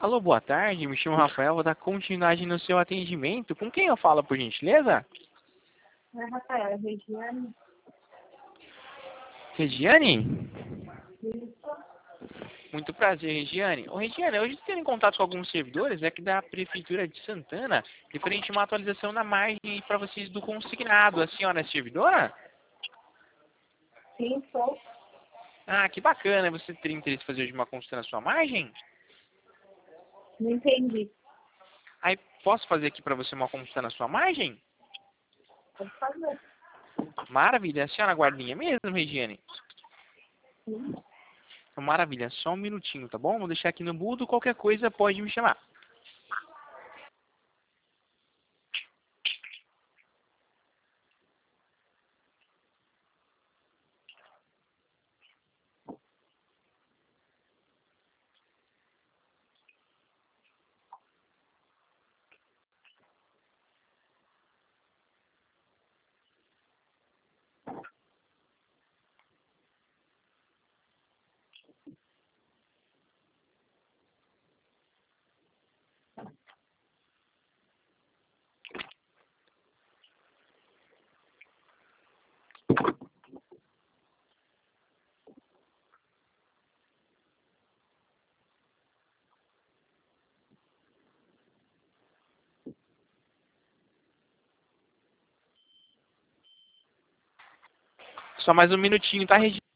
Alô, boa tarde, me chamo Rafael, vou dar continuidade no seu atendimento. Com quem eu falo, por gentileza? Oi, Rafael, é Regiane. Regiane? Isso. Muito prazer, Regiane. Ô, Regiane, hoje estou em contato com alguns servidores aqui da Prefeitura de Santana, referente a uma atualização na margem para vocês do consignado. A senhora é servidora? Sim, sou. Ah, que bacana. Você teria interesse em fazer hoje uma consulta na sua margem? Não entendi. Aí, posso fazer aqui para você uma consulta na sua margem? Pode fazer. Maravilha. A senhora guardinha mesmo, Regiane? Sim. Então, maravilha. Só um minutinho, tá bom? Vou deixar aqui no mudo. Qualquer coisa pode me chamar. Só mais um minutinho, tá, Regiane?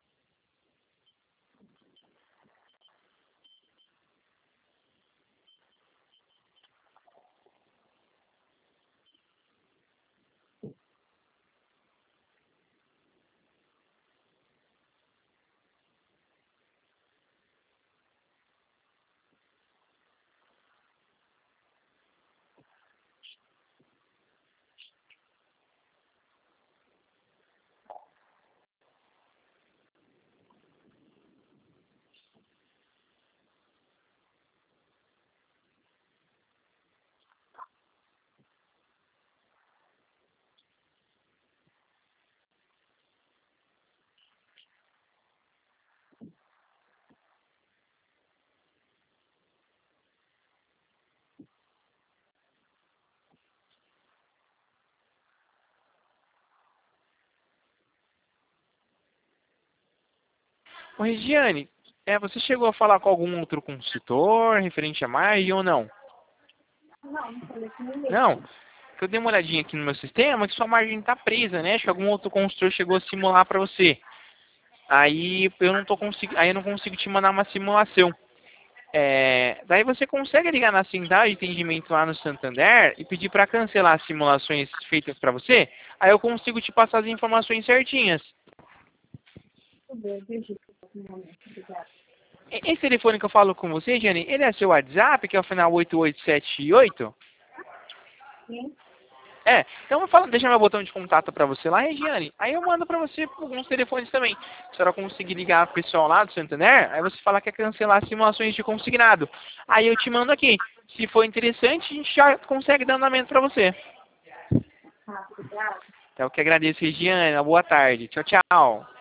Ô, Regiane, você chegou a falar com algum outro consultor referente à margem ou não? Não, não falei com ninguém. Não? Porque eu dei uma olhadinha aqui no meu sistema que sua margem está presa, né? Acho que algum outro consultor chegou a simular para você. Aí eu não consigo te mandar uma simulação. Daí você consegue ligar na central de atendimento lá no Santander e pedir para cancelar as simulações feitas para você? Aí eu consigo te passar as informações certinhas. Tudo bem, acredito no momento. Obrigada. Esse telefone que eu falo com você, Jane, ele é seu WhatsApp, que é o final 8878? Sim. Então eu vou falar, deixar meu botão de contato para você lá, Regiane. Aí eu mando para você alguns telefones também. Se a senhora conseguir ligar pro pessoal lá do Santander, aí você fala que quer cancelar as simulações de consignado. Aí eu te mando aqui. Se for interessante, a gente já consegue dar andamento para você. Obrigada. Então eu que agradeço, Regiane. Uma boa tarde. Tchau, tchau.